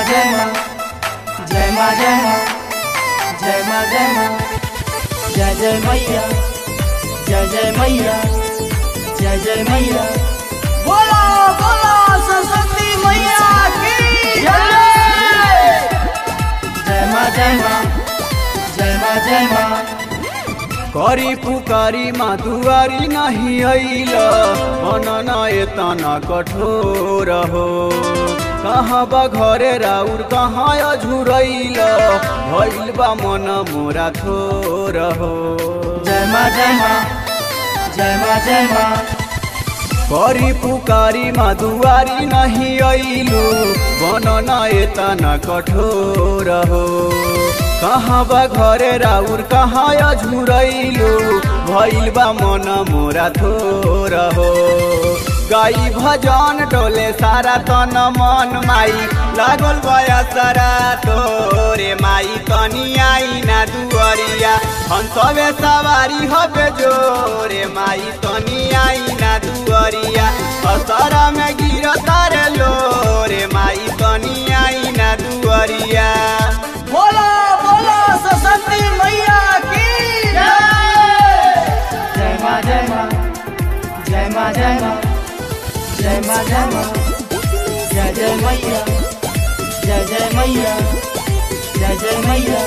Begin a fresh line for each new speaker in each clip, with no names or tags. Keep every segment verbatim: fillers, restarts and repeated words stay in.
माँ जय माँ जय माँ जय माँ जय माँ जय माँ जय जय मैया जय जय मैया जय जय मैया। बोलो बोलो सरस्वती मैया की जय। जय माँ जय माँ जय माँ जय माँ।
करी पुकारी माँ दुआरी नहीं अइल मन नए तना कठोर हो। कहाँ बा घरे राउर कहाँ अझुरैल भइल बा मन मोरा थोर हो।
जय माँ जय माँ जय माँ जय माँ।
करी पुकारी माँ दुआरी नहीं अइलू मन नए तना कठोर हो। कहाँ बा घरे राउर कहाँ अझुरैलू भइल बा मन मोरा थोर हो। गाई भजन डोले सारा तन मन माई लागल बया सारा तोरे माई तनी आई ना दुआरिया हम सबे सवारी हबे जोरे माई तनी आई ना दुआरिया असरा में गिर तारे लोरे माई तनी आई ना दुआरिया।
बोलो बोलो सरस्वती मैया की जय। जय माँ जय माँ जय माँ जय माँ जय माँ जय माँ जय जय मैया जय जय मैया जय जय मैया।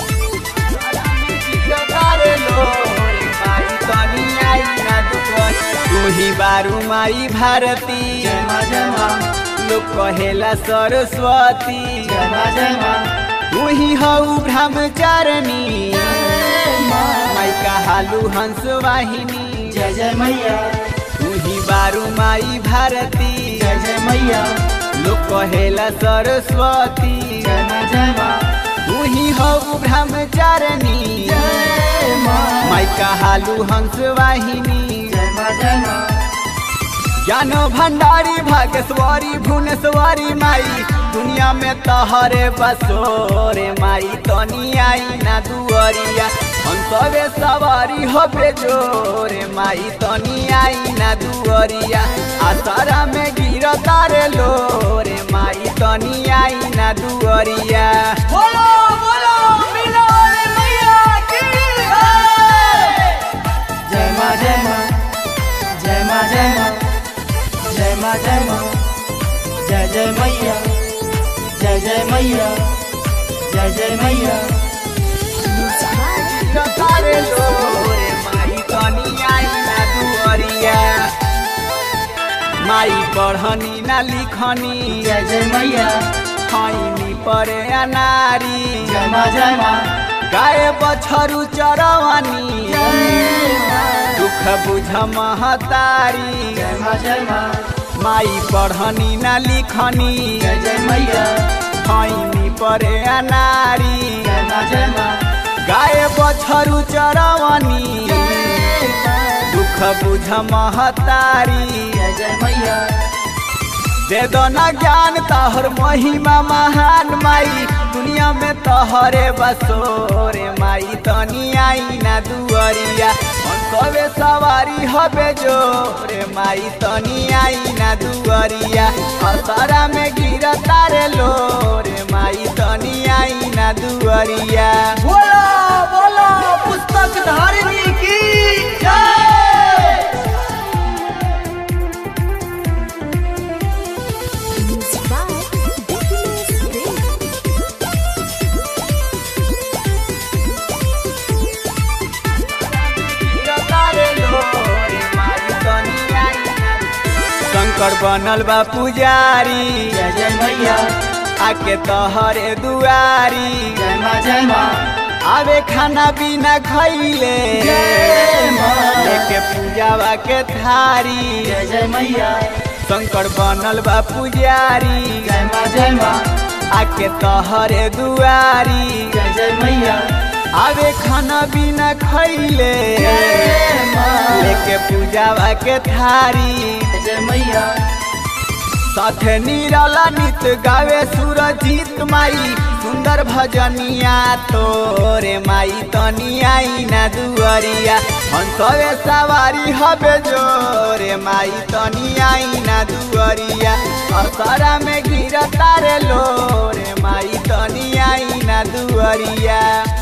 तू ही बारू माई भारती
जय माँ जय माँ।
लोग कहेला सरस्वती
जय माँ जय माँ।
तू ही हऊ ब्रह्मचारिणी माई कहालू हंस वाहिनी
जय जय मैया।
तू ही बारू माई भारती
जय जय मैया।
लोग कहेला सरस्वती
जय माँ जय माँ।
तू ही हऊ ब्रह्मचारिणी
जय माँ।
माई कहालू हंस वाहिनी
जय माँ जय माँ।
ज्ञान भंडारी भागेश्वरी भुवनेश्वरी माई दुनिया में तहरे बसोरे माई तनी आई ना दुआरिया हम सबे सवारी होबे जोरे माई तनी आई ना दुआरिया आसारा में गिर तारे लोरे माई तनी आई ना दुआरिया।
बोलो बोलो मीना वाली मैया की जय। जय माँ जय माँ जय माँ जय माँ जय माँ जय माँ जय जय मैया जय जय मैया जय जय मैया।
तारे लोरे माई तनी आई ना दुआरिया माई पढ़नी ना लिखनी
जय जय मैया
खैनी परे अनारी
जय माँ जय माँ
गाय बछरू चरवानी दुख बुझ महतारी
जय माँ जय माँ।
माई पढ़नी ना लिखनी
जय जय मैया
खैनी परे अनारी
जय माँ जय माँ
गाय बछरू चरवानी दुख बुझ महतारी
जय जय मैया।
दे दो ना ज्ञान तहर महिमा महान माई दुनिया में तहरे बसोरे माई तनी आई ना दुआरिया हम सबे सवारी हबे जोरे माई तनी आई ना दुआरिया असरा में गिर तारे लोरे माई तनी आई ना दुआरिया।
बोलो बोलो पुस्तक धारिणी की जय।
शंकर बनल बा पुजारी
जय जय मैया
आके तहरे दुआरी
जय माँ जय माँ।
आवे खाना पीना खैले
जय माँ।
लेके पूजावा के थारी
जय जय मैया
शंकर बनल बा पुजारी
जय माँ जय माँ
आके तहरे दुआरी
जय जय मैया
आवे खाना पीना खैले
जय माँ।
लेके पूजावा के थारी
जय जय मैया
साथे निराला नित गावे सूरजीत माई सुंदर भजनिया तोरे माई तनी आई ना दुआरिया हम सबे सवारी हबे जोरे माई तनी आई ना दुआरिया असरा में गिर तारे लोरे दुआरिया।